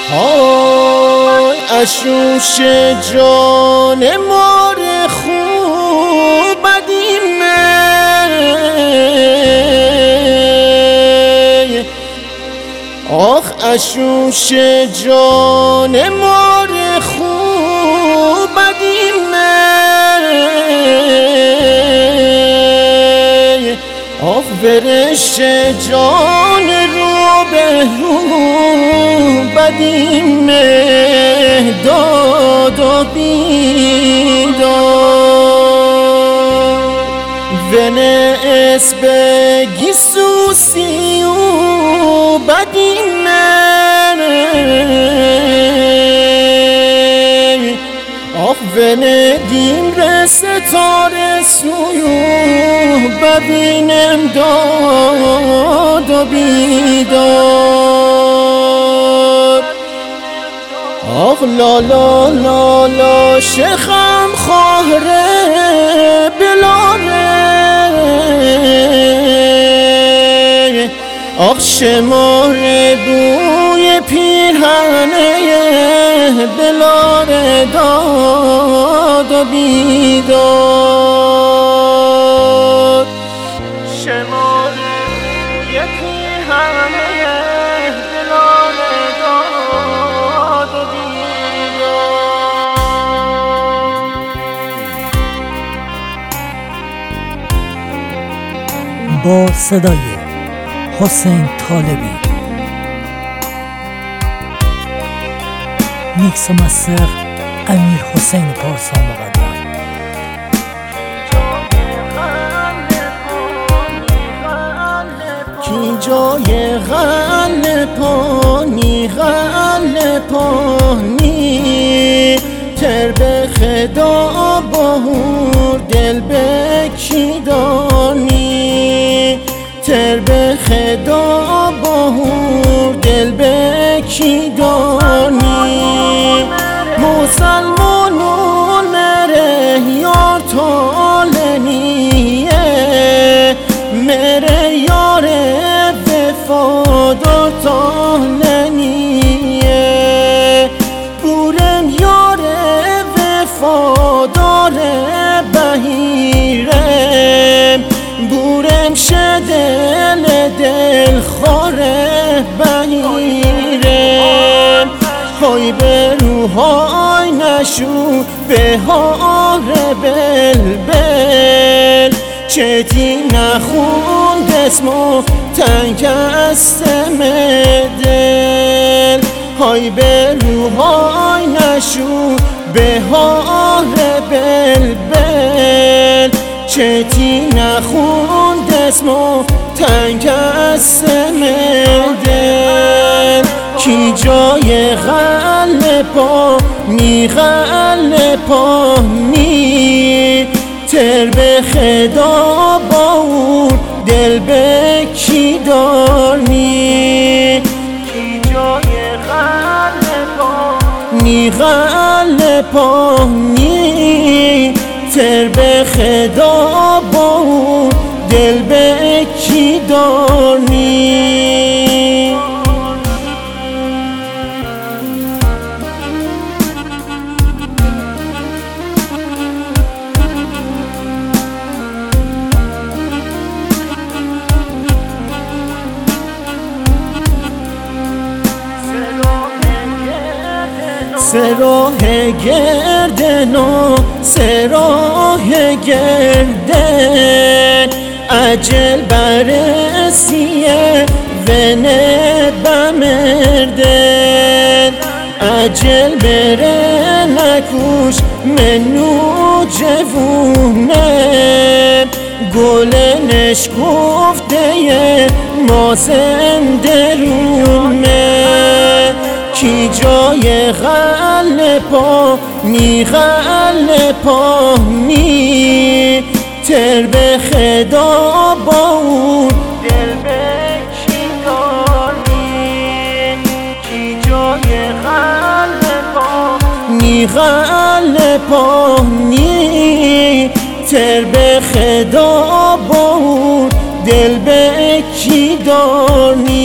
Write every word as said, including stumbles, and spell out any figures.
های اشوش جان مار خوب بدیمه آخ اشوش جان مار خوب بدیمه آخ برش جان رو به رو بدیمه داد و بیدار ونه اسبگی سوسی و بدیمه آخ ونه دیم رسه تا رسویو ببینم داد و بیدار آخ لا لا لا لا شخم خواهره بلاره آخ شمار بوی پیرهنه بلاره داد و بیدار شمار بوی پیرهنه بلاره داد و بیدار با صدای حسین طالبی میکس و مستر امیر حسین پارسا مقدم کی جای غل پانی غل پانی تر به خدا بهور دل به کی دانی تر به خدا بهور دل به کی دانی مسلمانون مره یار تالنیه مره یار وفادار تالنیه بورم یار وفادار بهیرم بورم شدل دل خاره بهیرم های به روحای نشو به هار بلبل چتی نخون دسمو تنگ استم دل های به روحای نشو به هار بلبل چتی نخون دسمو تنگ استم دل کی جای غل پا می غل پا می تر به خدا باور دل به کی دانی کی جای غل پا می غل پا می تر به خدا باور دل به کی دانی سراه گردن و سراه گردن عجل برسیه ونه بمردن عجل بره نکوش منو جوونه گل نشکفته ما زندرونه کی جای غل پا می غل پا می تر به خدا باور دل به کی دانی کی جای غل پا می غل پا می تر به خدا باور دل به کی دانی